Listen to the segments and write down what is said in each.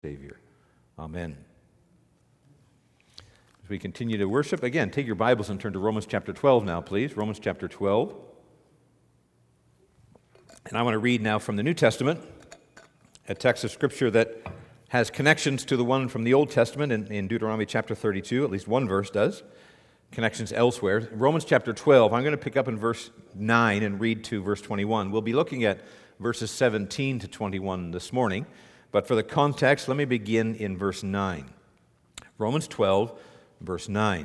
Savior. Amen. As we continue to worship, again, take your Bibles and turn to Romans chapter 12 now, please. Romans chapter 12. And I want to read now from the New Testament, a text of Scripture that has connections to the one from the Old Testament in Deuteronomy chapter 32, at least one verse does, connections elsewhere. Romans chapter 12, I'm going to pick up in verse 9 and read to verse 21. We'll be looking at verses 17 to 21 this morning. But for the context, let me begin in verse 9. Romans 12, verse 9.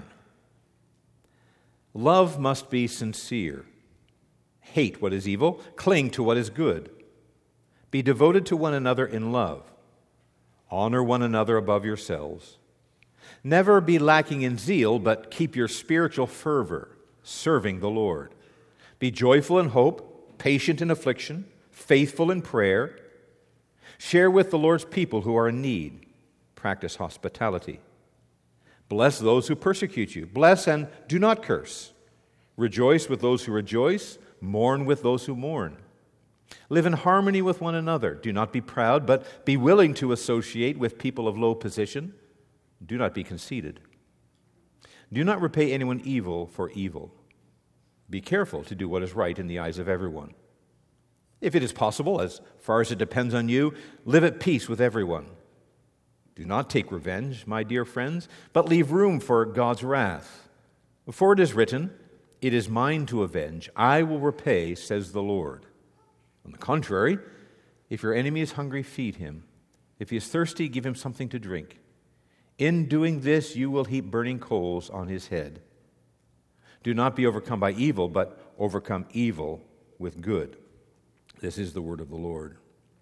Love must be sincere. Hate what is evil. Cling to what is good. Be devoted to one another in love. Honor one another above yourselves. Never be lacking in zeal, but keep your spiritual fervor, serving the Lord. Be joyful in hope, patient in affliction, faithful in prayer. Share with the Lord's people who are in need. Practice hospitality. Bless those who persecute you. Bless and do not curse. Rejoice with those who rejoice. Mourn with those who mourn. Live in harmony with one another. Do not be proud, but be willing to associate with people of low position. Do not be conceited. Do not repay anyone evil for evil. Be careful to do what is right in the eyes of everyone. If it is possible, as far as it depends on you, live at peace with everyone. Do not take revenge, my dear friends, but leave room for God's wrath. For it is written, "It is mine to avenge, I will repay, says the Lord." On the contrary, if your enemy is hungry, feed him. If he is thirsty, give him something to drink. In doing this, you will heap burning coals on his head. Do not be overcome by evil, but overcome evil with good. This is the word of the Lord.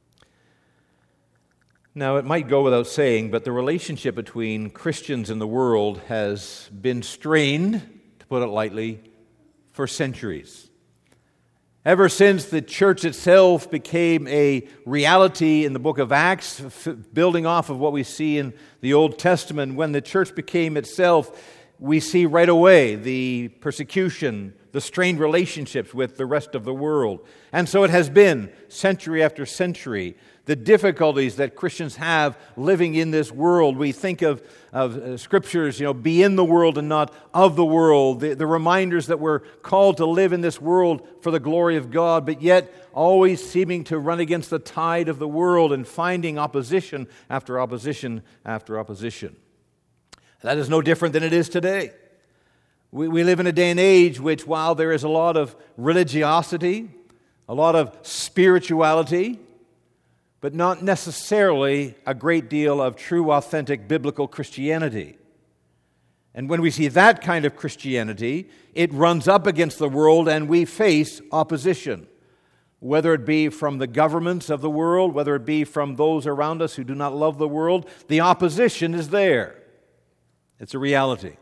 Now, it might go without saying, but the relationship between Christians and the world has been strained, to put it lightly, for centuries. Ever since the church itself became a reality in the book of Acts, building off of what we see in the Old Testament, when the church became itself, we see right away the persecution, the strained relationships with the rest of the world. And so it has been, century after century, the difficulties that Christians have living in this world. We think of scriptures, be in the world and not of the world, the reminders that we're called to live in this world for the glory of God, but yet always seeming to run against the tide of the world and finding opposition after opposition after opposition. That is no different than it is today. We live in a day and age which, while there is a lot of religiosity, a lot of spirituality, but not necessarily a great deal of true, authentic biblical Christianity. And when we see that kind of Christianity, it runs up against the world and we face opposition, whether it be from the governments of the world, whether it be from those around us who do not love the world. The opposition is there. It's a reality.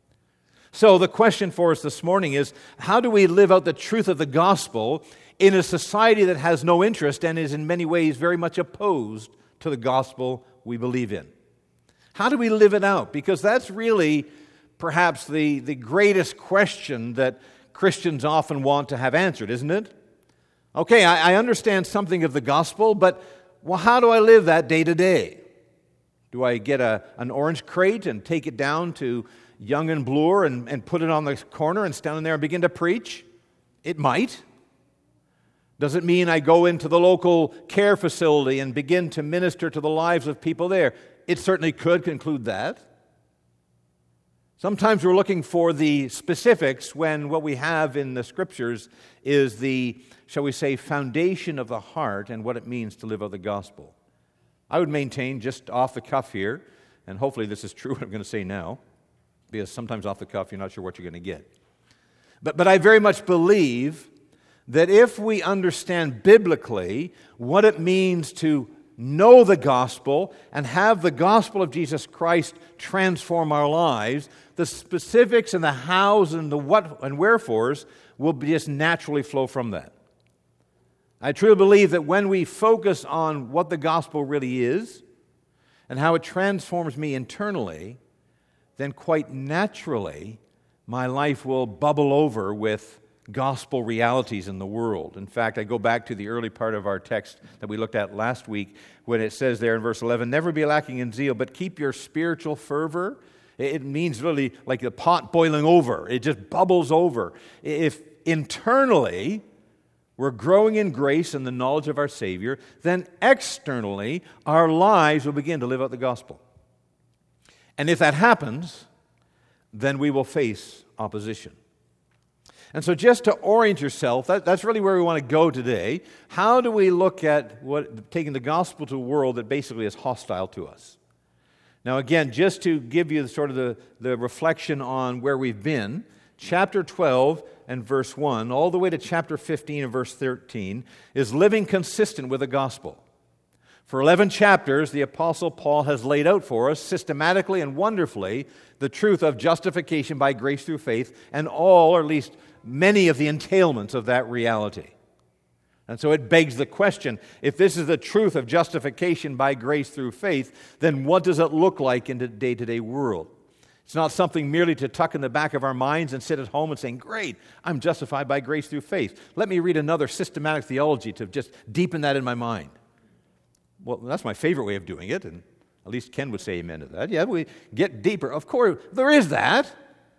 So the question for us this morning is, how do we live out the truth of the gospel in a society that has no interest and is in many ways very much opposed to the gospel we believe in? How do we live it out? Because that's really perhaps the greatest question that Christians often want to have answered, isn't it? Okay, I understand something of the gospel, but how do I live that day to day? Do I get an orange crate and take it down to Young and Bloor and put it on the corner and stand in there and begin to preach? It might. Does it mean I go into the local care facility and begin to minister to the lives of people there? It certainly could conclude that. Sometimes we're looking for the specifics when what we have in the Scriptures is the, shall we say, foundation of the heart and what it means to live out the gospel. I would maintain, just off the cuff here, and hopefully this is true what I'm going to say now, because sometimes off the cuff you're not sure what you're going to get. But I very much believe that if we understand biblically what it means to know the gospel and have the gospel of Jesus Christ transform our lives, the specifics and the hows and the what and wherefores will just naturally flow from that. I truly believe that when we focus on what the gospel really is and how it transforms me internally, then quite naturally my life will bubble over with gospel realities in the world. In fact, I go back to the early part of our text that we looked at last week when it says there in verse 11, never be lacking in zeal, but keep your spiritual fervor. It means really like a pot boiling over. It just bubbles over. If internally we're growing in grace and the knowledge of our Savior, then externally our lives will begin to live out the gospel. And if that happens, then we will face opposition. And so just to orient yourself, that's really where we want to go today. How do we look at taking the gospel to a world that basically is hostile to us? Now again, just to give you the reflection on where we've been, chapter 12 and verse 1, all the way to chapter 15 and verse 13, is living consistent with the gospel. For 11 chapters, the Apostle Paul has laid out for us systematically and wonderfully the truth of justification by grace through faith and all, or at least many of the entailments of that reality. And so it begs the question, if this is the truth of justification by grace through faith, then what does it look like in the day-to-day world? It's not something merely to tuck in the back of our minds and sit at home and saying, great, I'm justified by grace through faith. Let me read another systematic theology to just deepen that in my mind. Well, that's my favorite way of doing it, and at least Ken would say amen to that. Yeah, we get deeper. Of course, there is that,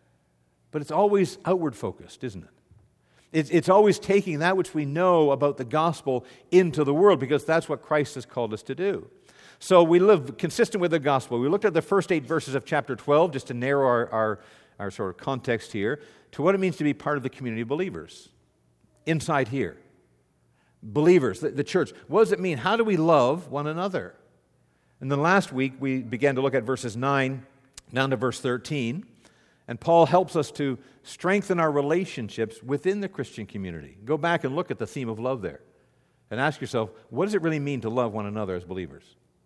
but it's always outward focused, isn't it? It's always taking that which we know about the gospel into the world, because that's what Christ has called us to do. So we live consistent with the gospel. We looked at the first 8 verses of chapter 12, just to narrow our sort of context here, to what it means to be part of the community of believers. Inside here. Believers, the church. What does it mean? How do we love one another? And then last week we began to look at verses 9 down to verse 13. And Paul helps us to strengthen our relationships within the Christian community. Go back and look at the theme of love there. And ask yourself, what does it really mean to love one another as believers?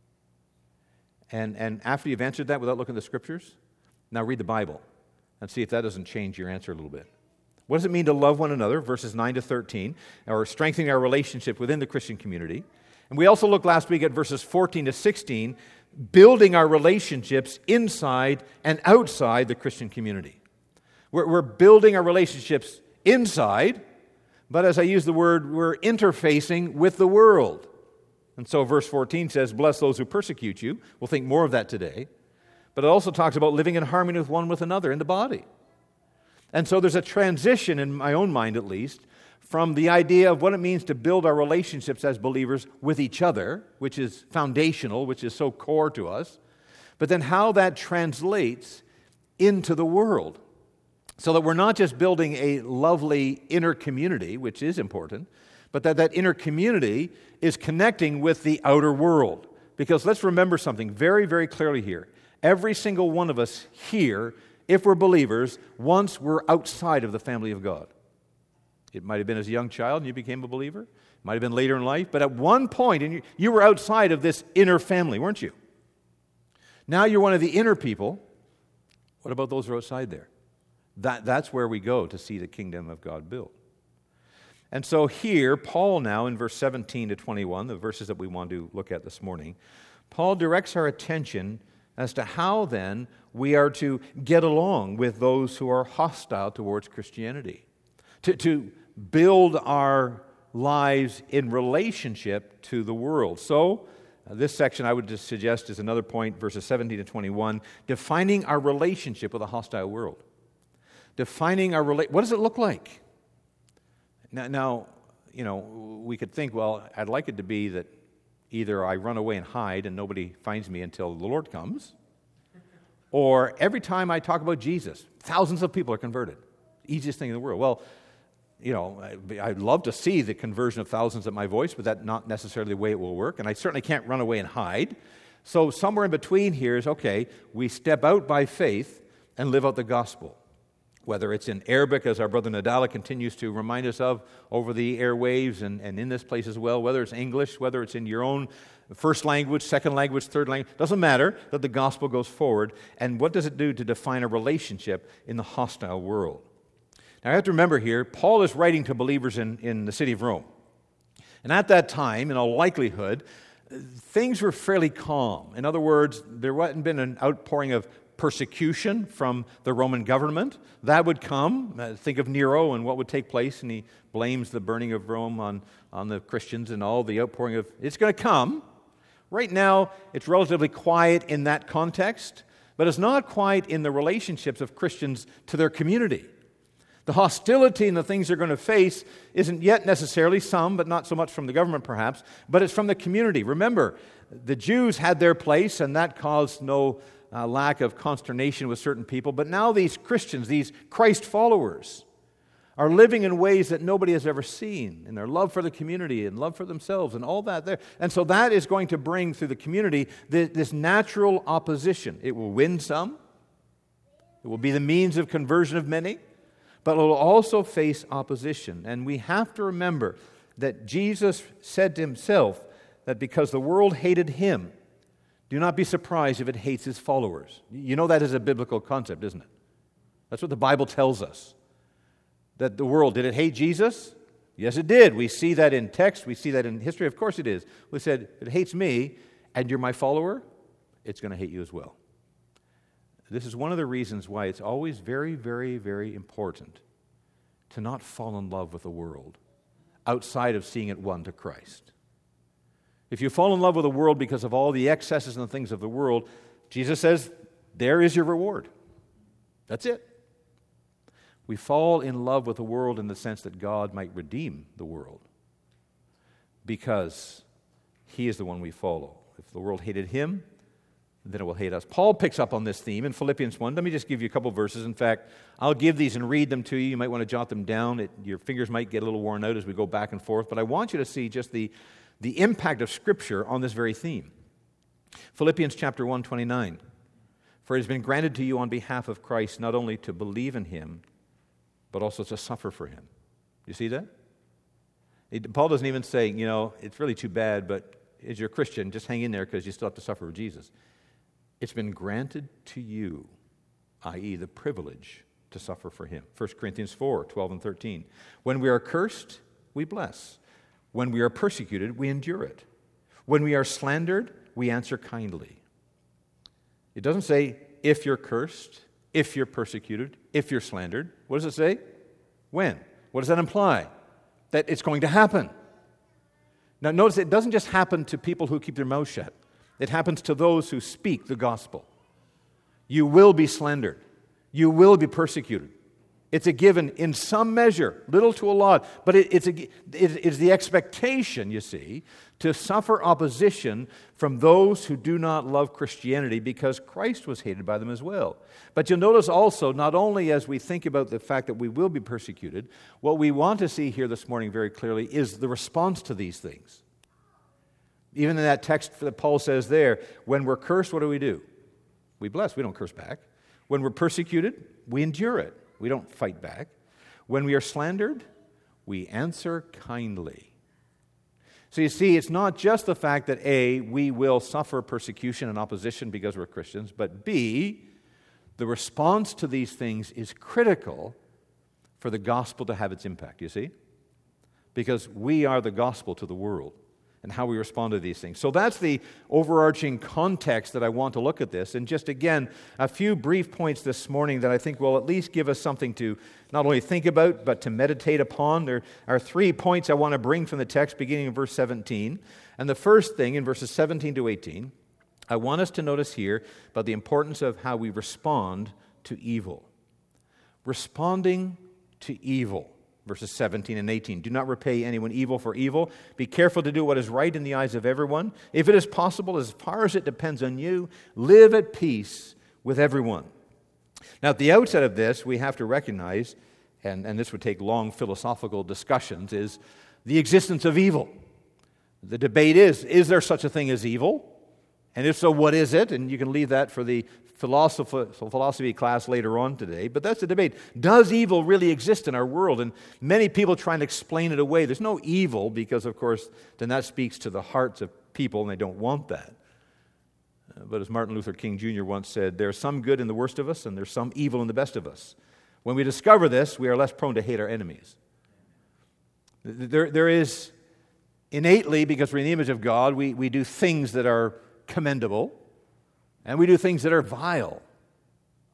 And after you've answered that without looking at the Scriptures, now read the Bible and see if that doesn't change your answer a little bit. What does it mean to love one another, verses 9 to 13, or strengthening our relationship within the Christian community? And we also looked last week at verses 14 to 16, building our relationships inside and outside the Christian community. We're building our relationships inside, but as I use the word, we're interfacing with the world. And so verse 14 says, bless those who persecute you. We'll think more of that today. But it also talks about living in harmony with one with another in the body. And so there's a transition, in my own mind at least, from the idea of what it means to build our relationships as believers with each other, which is foundational, which is so core to us, but then how that translates into the world. So that we're not just building a lovely inner community, which is important, but that inner community is connecting with the outer world. Because let's remember something very, very clearly here. Every single one of us here, if we're believers, once we're outside of the family of God. It might have been as a young child and you became a believer. It might have been later in life. But at one point, you were outside of this inner family, weren't you? Now you're one of the inner people. What about those who are outside there? That's where we go to see the kingdom of God built. And so here, Paul now in verse 17 to 21, the verses that we want to look at this morning, Paul directs our attention as to how then we are to get along with those who are hostile towards Christianity. To build our lives in relationship to the world. So, this section I would just suggest is another point, verses 17 to 21, defining our relationship with a hostile world. Defining our what does it look like? Now, we could think, well, I'd like it to be that either I run away and hide and nobody finds me until the Lord comes, or every time I talk about Jesus, thousands of people are converted. Easiest thing in the world. Well, I'd love to see the conversion of thousands at my voice, but that's not necessarily the way it will work, and I certainly can't run away and hide. So somewhere in between here is, okay, we step out by faith and live out the gospel. Whether it's in Arabic, as our brother Nadala continues to remind us of over the airwaves and in this place as well, whether it's English, whether it's in your own first language, second language, third language, doesn't matter, that the gospel goes forward. And what does it do to define a relationship in the hostile world? Now, I have to remember here, Paul is writing to believers in the city of Rome. And at that time, in all likelihood, things were fairly calm. In other words, there hadn't been an outpouring of persecution from the Roman government. That would come. Think of Nero and what would take place, and he blames the burning of Rome on the Christians and all the outpouring of... It's going to come. Right now, it's relatively quiet in that context, but it's not quiet in the relationships of Christians to their community. The hostility and the things they're going to face isn't yet necessarily some, but not so much from the government perhaps, but it's from the community. Remember, the Jews had their place, and that caused no lack of consternation with certain people. But now these Christians, these Christ followers, are living in ways that nobody has ever seen, in their love for the community and love for themselves and all that there. And so that is going to bring through the community this natural opposition. It will win some. It will be the means of conversion of many. But it will also face opposition. And we have to remember that Jesus said to himself that because the world hated him, do not be surprised if it hates his followers. You know that is a biblical concept, isn't it? That's what the Bible tells us. That the world, did it hate Jesus? Yes, it did. We see that in text. We see that in history. Of course it is. We said, it hates me, and you're my follower, it's going to hate you as well. This is one of the reasons why it's always very, very, very important to not fall in love with the world outside of seeing it won to Christ. If you fall in love with the world because of all the excesses and the things of the world, Jesus says, there is your reward. That's it. We fall in love with the world in the sense that God might redeem the world because he is the one we follow. If the world hated him, then it will hate us. Paul picks up on this theme in Philippians 1. Let me just give you a couple verses. In fact, I'll give these and read them to you. You might want to jot them down. Your fingers might get a little worn out as we go back and forth, but I want you to see just the impact of Scripture on this very theme. Philippians chapter 1, 29. For it has been granted to you on behalf of Christ not only to believe in him, but also to suffer for him. You see that? Paul doesn't even say, it's really too bad, but as you're a Christian, just hang in there because you still have to suffer with Jesus. It's been granted to you, i.e. the privilege to suffer for him. 1 Corinthians 4, 12 and 13. When we are cursed, we bless. When we are persecuted, we endure it. When we are slandered, we answer kindly. It doesn't say if you're cursed, if you're persecuted, if you're slandered. What does it say? When? What does that imply? That it's going to happen. Now notice it doesn't just happen to people who keep their mouths shut. It happens to those who speak the gospel. You will be slandered. You will be persecuted. It's a given in some measure, little to a lot, but it's the expectation, you see, to suffer opposition from those who do not love Christianity because Christ was hated by them as well. But you'll notice also, not only as we think about the fact that we will be persecuted, what we want to see here this morning very clearly is the response to these things. Even in that text that Paul says there, when we're cursed, what do? We bless. We don't curse back. When we're persecuted, we endure it. We don't fight back. When we are slandered, we answer kindly. So you see, it's not just the fact that A, we will suffer persecution and opposition because we're Christians, but B, the response to these things is critical for the gospel to have its impact, you see? Because we are the gospel to the world and how we respond to these things. So that's the overarching context that I want to look at this. And just again, a few brief points this morning that I think will at least give us something to not only think about, but to meditate upon. There are 3 points I want to bring from the text beginning in verse 17. And the first thing, in verses 17 to 18, I want us to notice here about the importance of how we respond to evil. Responding to evil. Verses 17 and 18. Do not repay anyone evil for evil. Be careful to do what is right in the eyes of everyone. If it is possible, as far as it depends on you, live at peace with everyone. Now, at the outset of this, we have to recognize, and this would take long philosophical discussions, is the existence of evil. The debate is there such a thing as evil? And if so, what is it? And you can leave that for the philosophy class later on today. But that's the debate. Does evil really exist in our world? And many people try and explain it away. There's no evil because, of course, then that speaks to the hearts of people, and they don't want that. But as Martin Luther King Jr. once said, there's some good in the worst of us, and there's some evil in the best of us. When we discover this, we are less prone to hate our enemies. There is innately, because we're in the image of God, we do things that are commendable, and we do things that are vile.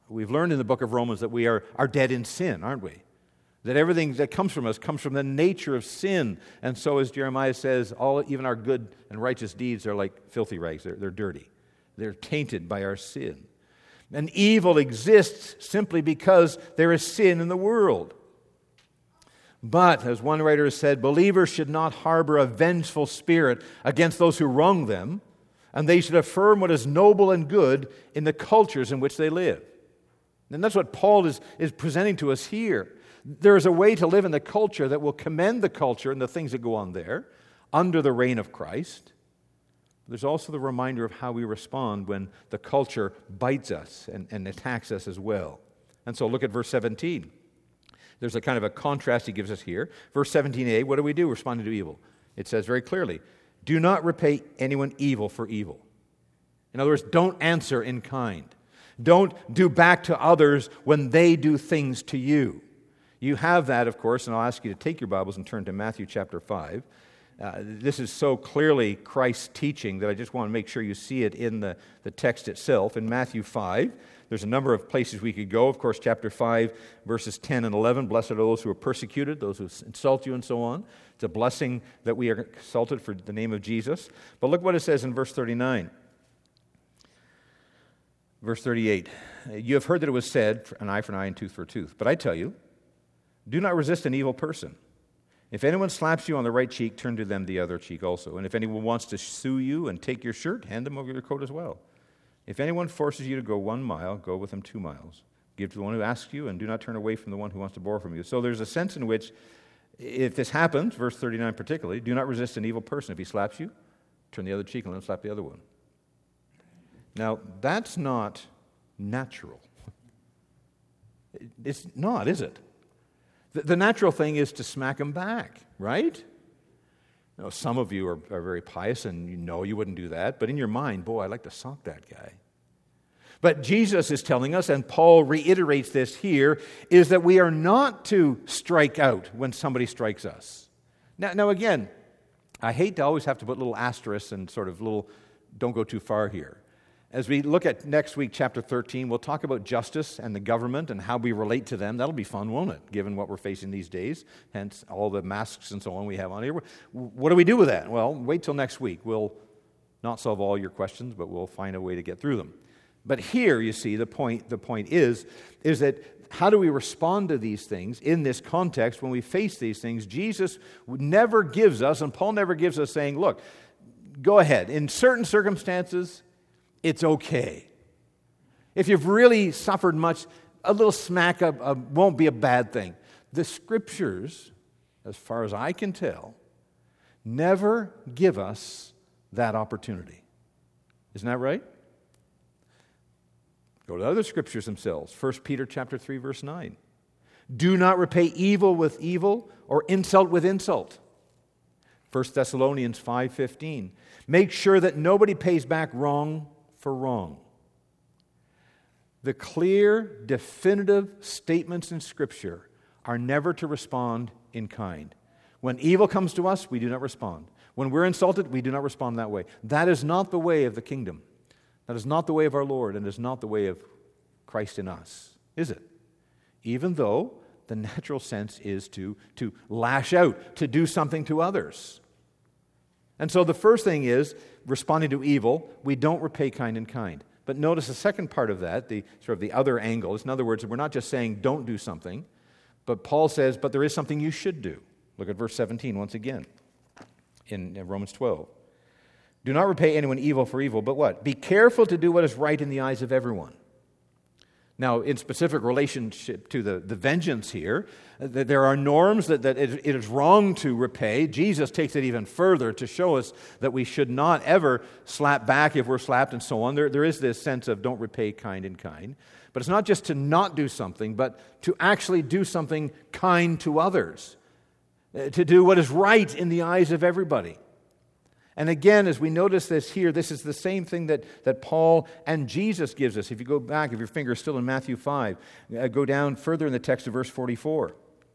We've learned in the book of Romans that we are dead in sin, aren't we? That everything that comes from us comes from the nature of sin. And so, as Jeremiah says, even our good and righteous deeds are like filthy rags. They're dirty. They're tainted by our sin. And evil exists simply because there is sin in the world. But, as one writer has said, believers should not harbor a vengeful spirit against those who wrong them, and they should affirm what is noble and good in the cultures in which they live. And that's what Paul is presenting to us here. There is a way to live in the culture that will commend the culture and the things that go on there under the reign of Christ. There's also the reminder of how we respond when the culture bites us and attacks us as well. And so look at verse 17. There's a kind of a contrast he gives us here. Verse 17a, what do we do responding to evil? It says very clearly, do not repay anyone evil for evil. In other words, don't answer in kind. Don't do back to others when they do things to you. You have that, of course, and I'll ask you to take your Bibles and turn to Matthew chapter 5. This is so clearly Christ's teaching that I just want to make sure you see it in the text itself. In Matthew 5, there's a number of places we could go. Of course, chapter 5, verses 10 and 11, blessed are those who are persecuted, those who insult you and so on. It's a blessing that we are exalted for the name of Jesus. But look what it says in verse 39. Verse 38, you have heard that it was said, an eye for an eye and tooth for a tooth. But I tell you, do not resist an evil person. If anyone slaps you on the right cheek, turn to them the other cheek also. And if anyone wants to sue you and take your shirt, hand them over your coat as well. If anyone forces you to go 1 mile, go with him 2 miles. Give to the one who asks you, and do not turn away from the one who wants to borrow from you. So there's a sense in which, if this happens, verse 39 particularly, do not resist an evil person. If he slaps you, turn the other cheek and let him slap the other one. Now, that's not natural. It's not, is it? The natural thing is to smack him back, right? You know, some of you are very pious and you know you wouldn't do that, but in your mind, boy, I'd like to sock that guy. But Jesus is telling us, and Paul reiterates this here, is that we are not to strike out when somebody strikes us. Now again, I hate to always have to put little asterisks and sort of little, don't go too far here. As we look at next week, chapter 13, we'll talk about justice and the government and how we relate to them. That'll be fun, won't it, given what we're facing these days, hence all the masks and so on we have on here. What do we do with that? Well, wait till next week. We'll not solve all your questions, but we'll find a way to get through them. But here, you see, the point is that how do we respond to these things in this context when we face these things? Jesus never gives us, and Paul never gives us saying, look, go ahead. In certain circumstances, it's okay. If you've really suffered much, a little smack up won't be a bad thing. The Scriptures, as far as I can tell, never give us that opportunity. Isn't that right? Go to other Scriptures themselves. 1 Peter chapter 3, verse 9. Do not repay evil with evil or insult with insult. 1 Thessalonians 5:15. Make sure that nobody pays back wrong for wrong. The clear, definitive statements in Scripture are never to respond in kind. When evil comes to us, we do not respond. When we're insulted, we do not respond that way. That is not the way of the kingdom. That is not the way of our Lord, and is not the way of Christ in us, is it? Even though the natural sense is to lash out, to do something to others. And so the first thing is, responding to evil, we don't repay kind in kind. But notice the second part of that, the sort of the other angle. In other words, we're not just saying don't do something, but Paul says, but there is something you should do. Look at verse 17 once again in Romans 12. Do not repay anyone evil for evil, but what? Be careful to do what is right in the eyes of everyone. Now, in specific relationship to the vengeance here, there are norms that it is wrong to repay. Jesus takes it even further to show us that we should not ever slap back if we're slapped and so on. There is this sense of don't repay kind in kind. But it's not just to not do something, but to actually do something kind to others. To do what is right in the eyes of everybody. And again, as we notice this here, this is the same thing that Paul and Jesus gives us. If you go back, if your finger is still in Matthew 5, go down further in the text to verse 44.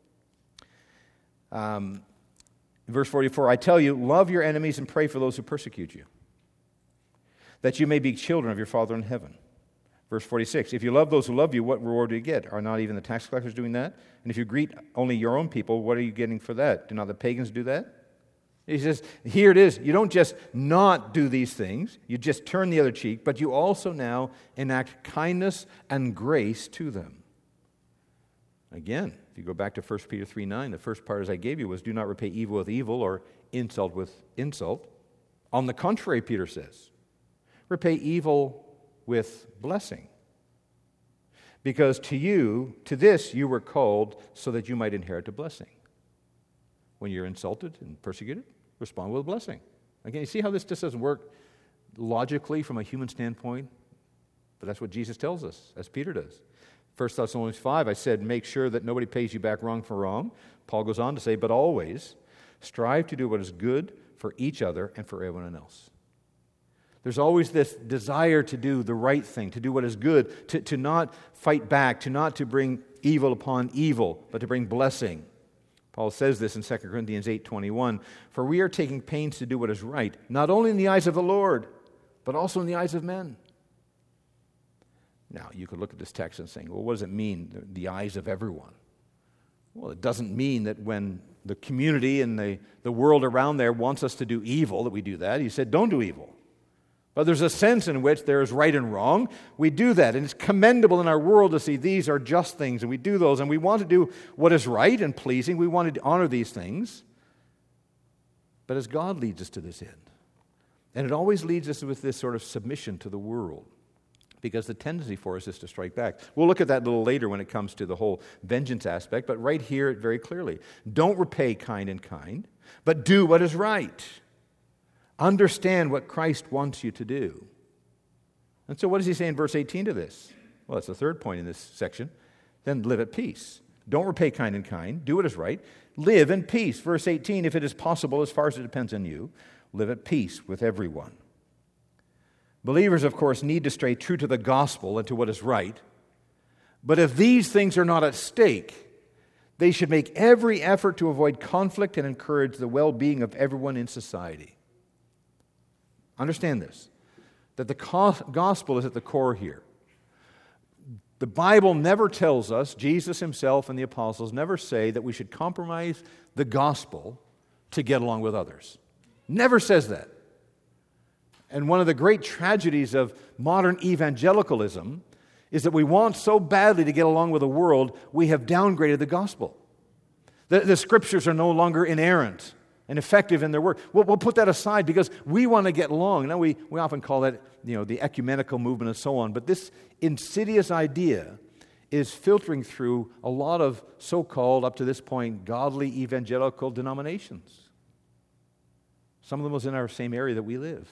Verse 44, I tell you, love your enemies and pray for those who persecute you, that you may be children of your Father in heaven. Verse 46, if you love those who love you, what reward do you get? Are not even the tax collectors doing that? And if you greet only your own people, what are you getting for that? Do not the pagans do that? He says, here it is. You don't just not do these things. You just turn the other cheek, but you also now enact kindness and grace to them. Again, if you go back to 1 Peter 3:9, the first part as I gave you was, do not repay evil with evil or insult with insult. On the contrary, Peter says, repay evil with blessing. Because to this you were called so that you might inherit a blessing. When you're insulted and persecuted, respond with a blessing. Again, you see how this just doesn't work logically from a human standpoint? But that's what Jesus tells us, as Peter does. 1 Thessalonians 5, I said, make sure that nobody pays you back wrong for wrong. Paul goes on to say, but always strive to do what is good for each other and for everyone else. There's always this desire to do the right thing, to do what is good, to not fight back, to bring evil upon evil, but to bring blessing. Paul says this in 2 Corinthians 8:21, for we are taking pains to do what is right, not only in the eyes of the Lord, but also in the eyes of men. Now, you could look at this text and say, well, what does it mean, the eyes of everyone? Well, it doesn't mean that when the community and the world around there wants us to do evil, that we do that. He said, don't do evil. But there's a sense in which there is right and wrong. We do that, and it's commendable in our world to see these are just things, and we do those, and we want to do what is right and pleasing. We want to honor these things. But as God leads us to this end, and it always leads us with this sort of submission to the world, because the tendency for us is to strike back. We'll look at that a little later when it comes to the whole vengeance aspect, but right here very clearly. Don't repay kind in kind, but do what is right. Understand what Christ wants you to do. And so what does he say in verse 18 to this? Well, that's the third point in this section. Then live at peace. Don't repay kind in kind. Do what is right. Live in peace. Verse 18, if it is possible, as far as it depends on you, live at peace with everyone. Believers, of course, need to stay true to the gospel and to what is right. But if these things are not at stake, they should make every effort to avoid conflict and encourage the well-being of everyone in society. Understand this, that the gospel is at the core here. The Bible never tells us, Jesus himself and the apostles never say that we should compromise the gospel to get along with others. Never says that. And one of the great tragedies of modern evangelicalism is that we want so badly to get along with the world, we have downgraded the gospel. The scriptures are no longer inerrant and effective in their work. We'll put that aside because we want to get along. Now we often call that, the ecumenical movement and so on. But this insidious idea is filtering through a lot of so-called, up to this point, godly evangelical denominations. Some of them was in our same area that we live.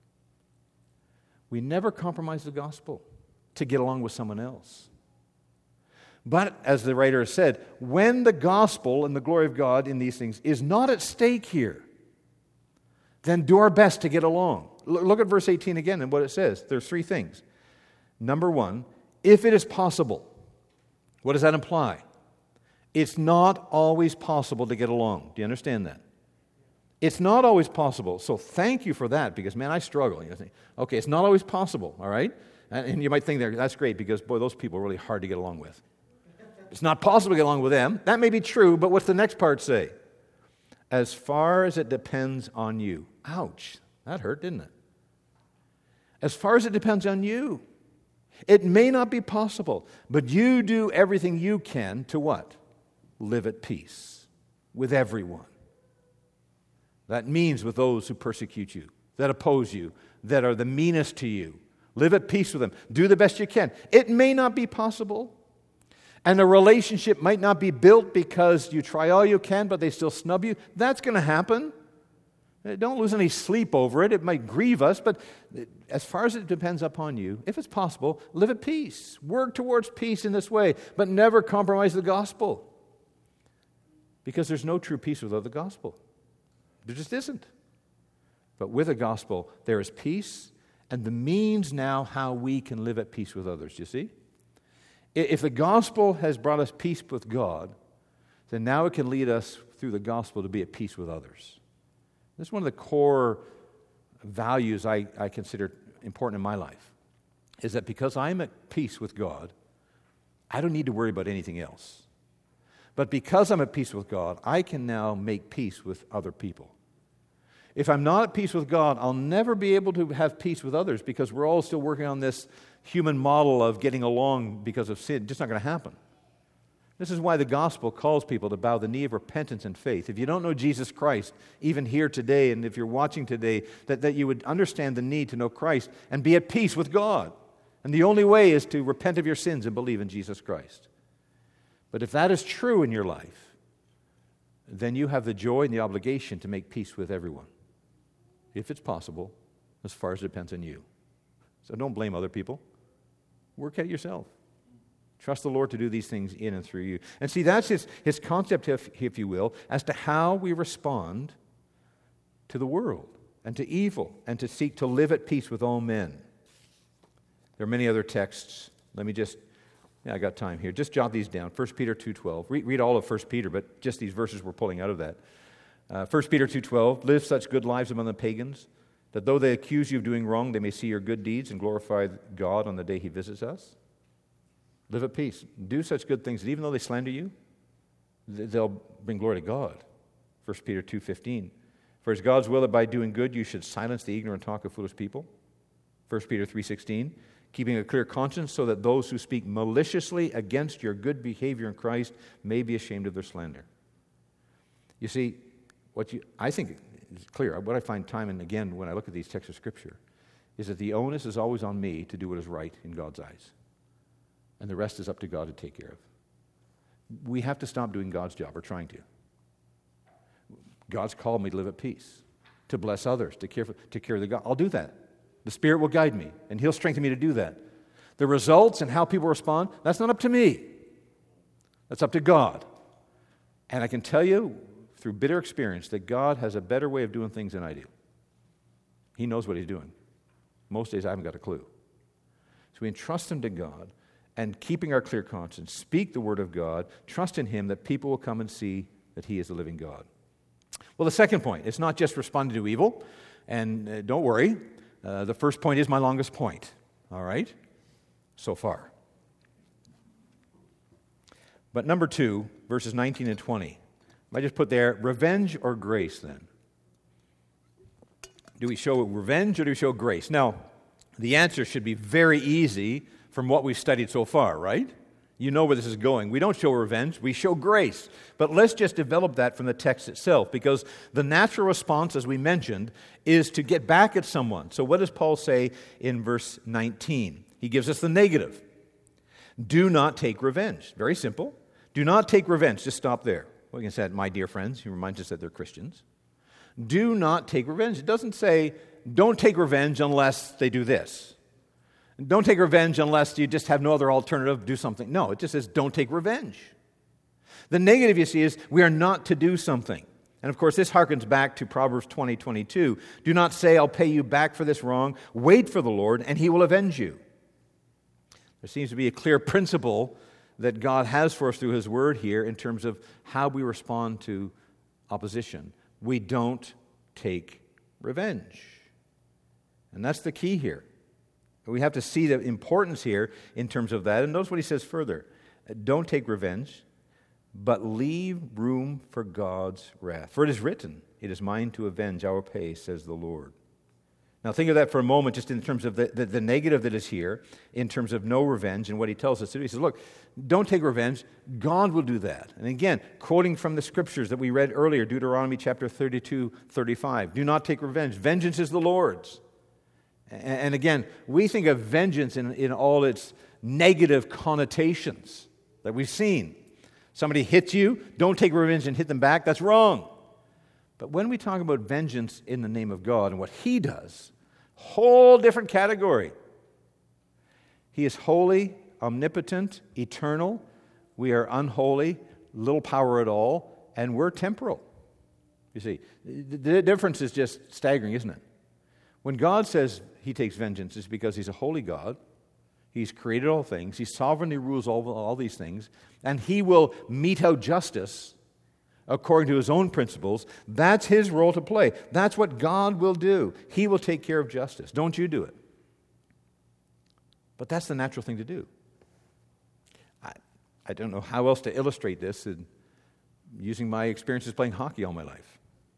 We never compromise the gospel to get along with someone else. But, as the writer has said, when the gospel and the glory of God in these things is not at stake here, then do our best to get along. Look at verse 18 again and what it says. There's three things. Number one, if it is possible. What does that imply? It's not always possible to get along. Do you understand that? It's not always possible. So thank you for that because, man, I struggle. You think, okay, it's not always possible, all right? And you might think that's great because, boy, those people are really hard to get along with. It's not possible to get along with them. That may be true, but what's the next part say? As far as it depends on you. Ouch. That hurt, didn't it? As far as it depends on you. It may not be possible, but you do everything you can to what? Live at peace with everyone. That means with those who persecute you, that oppose you, that are the meanest to you. Live at peace with them. Do the best you can. It may not be possible. And a relationship might not be built because you try all you can, but they still snub you. That's going to happen. Don't lose any sleep over it. It might grieve us, but as far as it depends upon you, if it's possible, live at peace. Work towards peace in this way, but never compromise the gospel. Because there's no true peace without the gospel. There just isn't. But with the gospel, there is peace, and the means now how we can live at peace with others. Do you see? If the gospel has brought us peace with God, then now it can lead us through the gospel to be at peace with others. This is one of the core values I consider important in my life. is that because I'm at peace with God, I don't need to worry about anything else. But because I'm at peace with God, I can now make peace with other people. If I'm not at peace with God, I'll never be able to have peace with others because we're all still working on this human model of getting along because of sin. It's just not going to happen. This is why the gospel calls people to bow the knee of repentance and faith. If you don't know Jesus Christ, even here today, and if you're watching today, that you would understand the need to know Christ and be at peace with God. And the only way is to repent of your sins and believe in Jesus Christ. But if that is true in your life, then you have the joy and the obligation to make peace with everyone, if it's possible, as far as it depends on you. So don't blame other people. Work at it yourself. Trust the Lord to do these things in and through you. And see, that's his concept, if you will, as to how we respond to the world and to evil and to seek to live at peace with all men. There are many other texts. Let me just, I got time here. Just jot these down. 1 Peter 2:12. Read all of 1 Peter, but just these verses we're pulling out of that. 1 Peter 2:12. Live such good lives among the pagans, that though they accuse you of doing wrong, they may see your good deeds and glorify God on the day He visits us. Live at peace. Do such good things that even though they slander you, they'll bring glory to God. 1 Peter 2:15. For it's God's will that by doing good you should silence the ignorant talk of foolish people. 1 Peter 3:16. Keeping a clear conscience so that those who speak maliciously against your good behavior in Christ may be ashamed of their slander. You see, I think is clear. What I find time and again when I look at these texts of Scripture is that the onus is always on me to do what is right in God's eyes. And the rest is up to God to take care of. We have to stop doing God's job, or trying to. God's called me to live at peace, to bless others, to care of the God. I'll do that. The Spirit will guide me, and He'll strengthen me to do that. The results and how people respond, that's not up to me. That's up to God. And I can tell you through bitter experience that God has a better way of doing things than I do. He knows what He's doing. Most days I haven't got a clue. So we entrust Him to God, and keeping our clear conscience, speak the Word of God, trust in Him that people will come and see that He is the living God. Well, the second point, it's not just responding to evil, and don't worry, the first point is my longest point, all right, so far. But number 2, verses 19 and 20, I just put there, revenge or grace then? Do we show revenge or do we show grace? Now, the answer should be very easy from what we've studied so far, right? You know where this is going. We don't show revenge, we show grace. But let's just develop that from the text itself, because the natural response, as we mentioned, is to get back at someone. So what does Paul say in verse 19? He gives us the negative. Do not take revenge. Very simple. Do not take revenge. Just stop there. Well, you can say, my dear friends. He reminds us that they're Christians. Do not take revenge. It doesn't say, don't take revenge unless they do this. Don't take revenge unless you just have no other alternative, do something. No, it just says don't take revenge. The negative, you see, is we are not to do something. And of course, this harkens back to Proverbs 20:22. Do not say, I'll pay you back for this wrong. Wait for the Lord, and He will avenge you. There seems to be a clear principle that God has for us through His Word here in terms of how we respond to opposition. We don't take revenge. And that's the key here. We have to see the importance here in terms of that. And notice what he says further. Don't take revenge, but leave room for God's wrath. For it is written, it is mine to avenge, I will pay, says the Lord. Now think of that for a moment, just in terms of the negative that is here, in terms of no revenge and what he tells us to do. He says, look, don't take revenge. God will do that. And again, quoting from the scriptures that we read earlier, Deuteronomy chapter 32:35. Do not take revenge. Vengeance is the Lord's. And again, we think of vengeance in all its negative connotations that we've seen. Somebody hits you, don't take revenge and hit them back. That's wrong. But when we talk about vengeance in the name of God and what He does, whole different category. He is holy, omnipotent, eternal. We are unholy, little power at all, and we're temporal. You see, the difference is just staggering, isn't it? When God says He takes vengeance, it's because He's a holy God. He's created all things. He sovereignly rules all these things. And He will mete out justice according to His own principles. That's His role to play. That's what God will do. He will take care of justice. Don't you do it. But that's the natural thing to do. I don't know how else to illustrate this than using my experiences playing hockey all my life.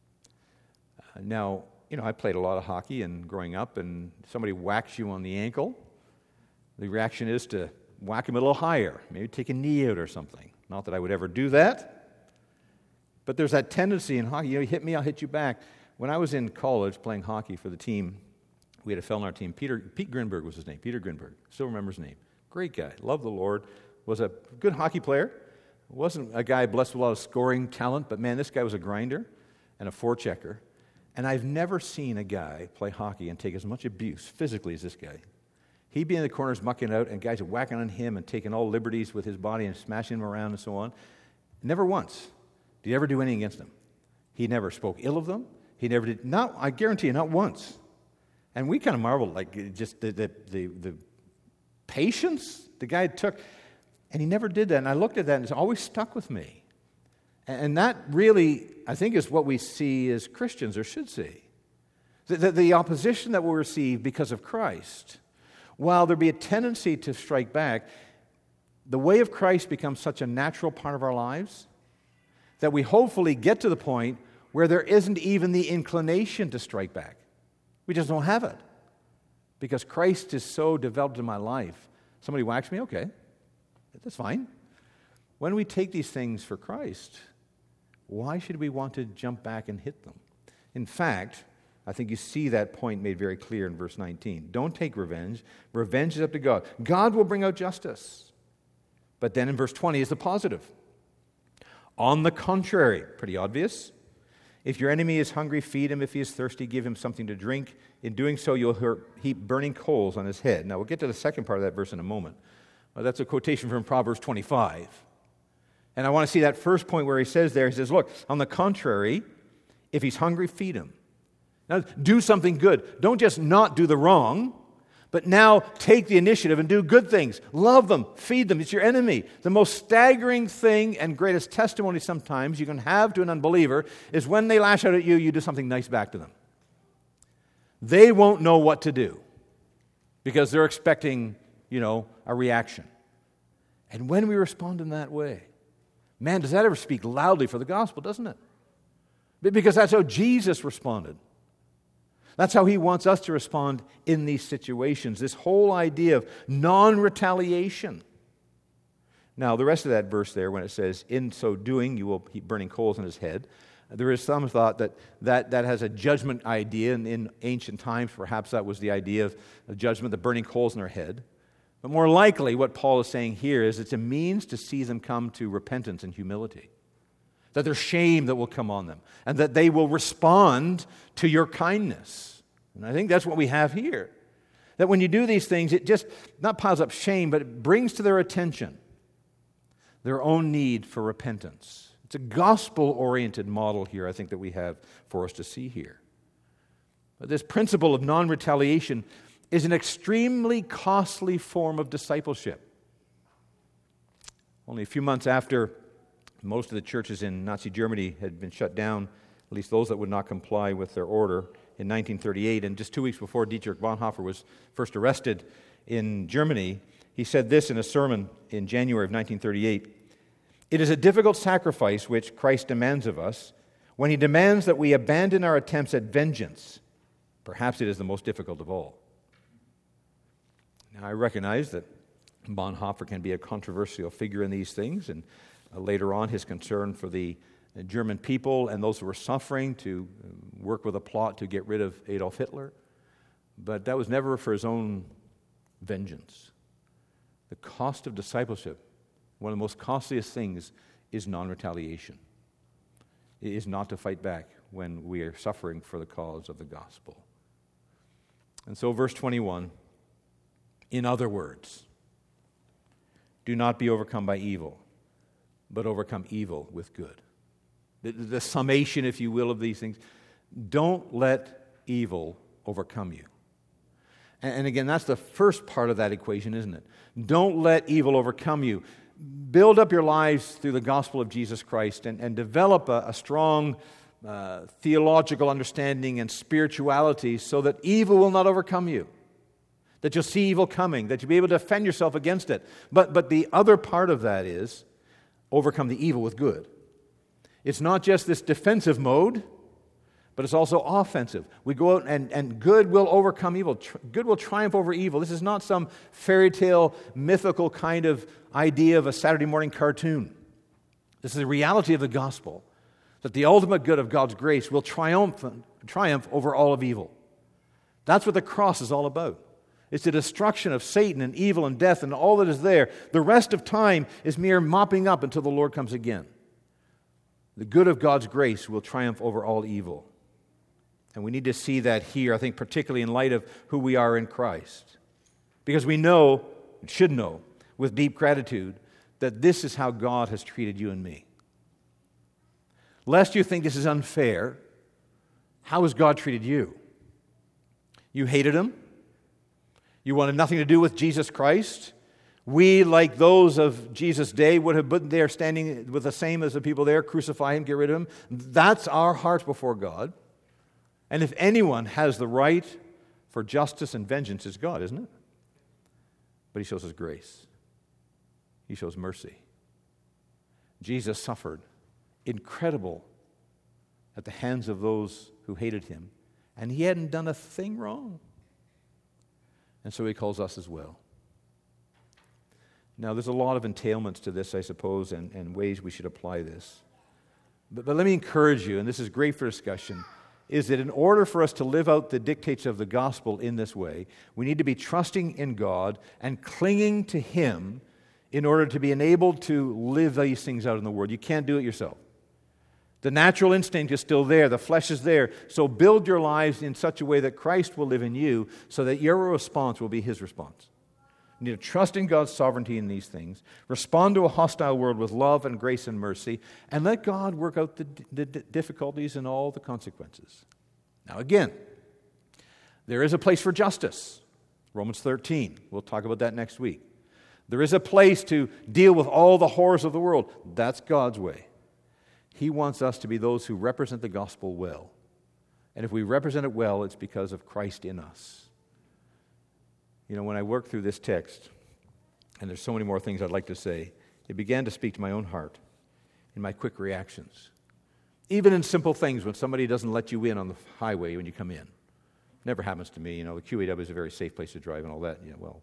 Now, I played a lot of hockey and growing up, and somebody whacks you on the ankle, the reaction is to whack him a little higher, maybe take a knee out or something. Not that I would ever do that, but there's that tendency in hockey, you hit me, I'll hit you back. When I was in college playing hockey for the team, we had a fellow on our team, Pete Grinberg was his name, Peter Grinberg, still remember his name. Great guy, loved the Lord, was a good hockey player. Wasn't a guy blessed with a lot of scoring talent, but man, this guy was a grinder and a forechecker. And I've never seen a guy play hockey and take as much abuse physically as this guy. He'd be in the corners mucking out, and guys are whacking on him and taking all liberties with his body and smashing him around and so on. Never once did he ever do anything against them. He never spoke ill of them. He never did, I guarantee you, not once. And we kind of marveled, like, just the patience the guy took. And he never did that. And I looked at that and it's always stuck with me. And that really, I think, is what we see as Christians, or should see. The opposition that we'll receive because of Christ, while there be a tendency to strike back, the way of Christ becomes such a natural part of our lives that we hopefully get to the point where there isn't even the inclination to strike back. We just don't have it. Because Christ is so developed in my life. Somebody whacks me, okay. That's fine. When we take these things for Christ, why should we want to jump back and hit them? In fact, I think you see that point made very clear in verse 19. Don't take revenge. Revenge is up to God. God will bring out justice. But then in verse 20 is the positive. On the contrary, pretty obvious. If your enemy is hungry, feed him. If he is thirsty, give him something to drink. In doing so, you'll heap burning coals on his head. Now, we'll get to the second part of that verse in a moment. That's a quotation from Proverbs 25. And I want to see that first point where he says, look, on the contrary, if he's hungry, feed him. Now, do something good. Don't just not do the wrong, but now take the initiative and do good things. Love them, feed them. It's your enemy. The most staggering thing and greatest testimony sometimes you can have to an unbeliever is when they lash out at you, you do something nice back to them. They won't know what to do because they're expecting a reaction. And when we respond in that way, man, does that ever speak loudly for the gospel, doesn't it? Because that's how Jesus responded. That's how he wants us to respond in these situations. This whole idea of non-retaliation. Now, the rest of that verse there, when it says, in so doing, you will heap burning coals on his head, there is some thought that has a judgment idea, and in ancient times, perhaps that was the idea of a judgment, the burning coals in their head. But more likely, what Paul is saying here is it's a means to see them come to repentance and humility. That there's shame that will come on them, and that they will respond to your kindness. And I think that's what we have here. That when you do these things, it just not piles up shame, but it brings to their attention their own need for repentance. It's a gospel-oriented model here, I think, that we have for us to see here. But this principle of non-retaliation is an extremely costly form of discipleship. Only a few months after most of the churches in Nazi Germany had been shut down, at least those that would not comply with their order, in 1938, and just 2 weeks before Dietrich Bonhoeffer was first arrested in Germany, he said this in a sermon in January of 1938, "It is a difficult sacrifice which Christ demands of us when he demands that we abandon our attempts at vengeance. Perhaps it is the most difficult of all." Now, I recognize that Bonhoeffer can be a controversial figure in these things, and later on his concern for the German people and those who were suffering to work with a plot to get rid of Adolf Hitler. But that was never for his own vengeance. The cost of discipleship, one of the most costliest things, is non-retaliation. It is not to fight back when we are suffering for the cause of the gospel. And so verse 21, in other words, do not be overcome by evil, but overcome evil with good. The summation, if you will, of these things. Don't let evil overcome you. And again, that's the first part of that equation, isn't it? Don't let evil overcome you. Build up your lives through the gospel of Jesus Christ and develop a strong theological understanding and spirituality so that evil will not overcome you. that you'll see evil coming, that you'll be able to defend yourself against it. But the other part of that is overcome the evil with good. It's not just this defensive mode, but it's also offensive. We go out and good will overcome evil. Good will triumph over evil. This is not some fairy tale, mythical kind of idea of a Saturday morning cartoon. This is the reality of the gospel, that the ultimate good of God's grace will triumph over all of evil. That's what the cross is all about. It's the destruction of Satan and evil and death and all that is there. The rest of time is mere mopping up until the Lord comes again. The good of God's grace will triumph over all evil. And we need to see that here, I think, particularly in light of who we are in Christ. Because we know, should know, with deep gratitude, that this is how God has treated you and me. Lest you think this is unfair, how has God treated you? You hated Him. You wanted nothing to do with Jesus Christ. We, like those of Jesus' day, would have been there standing with the same as the people there, crucify Him, get rid of Him. That's our hearts before God. And if anyone has the right for justice and vengeance, it's God, isn't it? But He shows His grace. He shows mercy. Jesus suffered incredible at the hands of those who hated Him, and He hadn't done a thing wrong. And so He calls us as well. Now, there's a lot of entailments to this, I suppose, and ways we should apply this. But let me encourage you, and this is great for discussion, is that in order for us to live out the dictates of the gospel in this way, we need to be trusting in God and clinging to Him in order to be enabled to live these things out in the world. You can't do it yourself. The natural instinct is still there. The flesh is there. So build your lives in such a way that Christ will live in you so that your response will be His response. You need to trust in God's sovereignty in these things, respond to a hostile world with love and grace and mercy, and let God work out the difficulties and all the consequences. Now again, there is a place for justice. Romans 13. We'll talk about that next week. There is a place to deal with all the horrors of the world. That's God's way. He wants us to be those who represent the gospel well. And if we represent it well, it's because of Christ in us. You know, when I worked through this text, and there's so many more things I'd like to say, it began to speak to my own heart in my quick reactions. Even in simple things, when somebody doesn't let you in on the highway when you come in. Never happens to me. You know, the QEW is a very safe place to drive and all that. Yeah, well,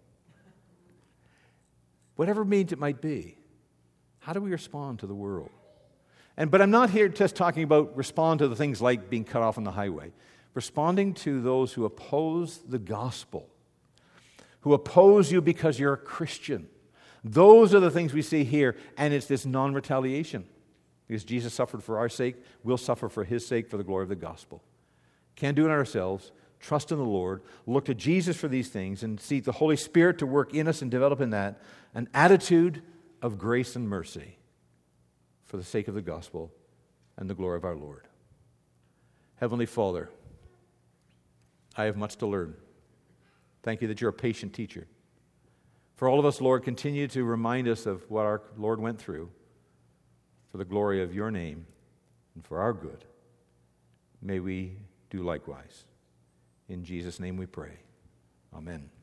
whatever means it might be, how do we respond to the world? But I'm not here just talking about respond to the things like being cut off on the highway. Responding to those who oppose the gospel, who oppose you because you're a Christian. Those are the things we see here, and it's this non-retaliation. Because Jesus suffered for our sake, we'll suffer for His sake for the glory of the gospel. Can't do it ourselves. Trust in the Lord. Look to Jesus for these things and seek the Holy Spirit to work in us and develop in that an attitude of grace and mercy for the sake of the gospel and the glory of our Lord. Heavenly Father, I have much to learn. Thank you that you're a patient teacher. For all of us, Lord, continue to remind us of what our Lord went through for the glory of your name and for our good. May we do likewise. In Jesus' name we pray. Amen.